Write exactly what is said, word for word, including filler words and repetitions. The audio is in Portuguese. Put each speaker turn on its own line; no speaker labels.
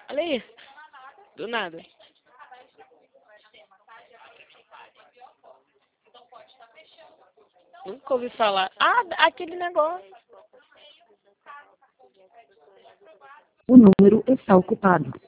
Olha isso. Do nada. Nunca ouvi falar. Ah, aquele negócio.
O número está ocupado.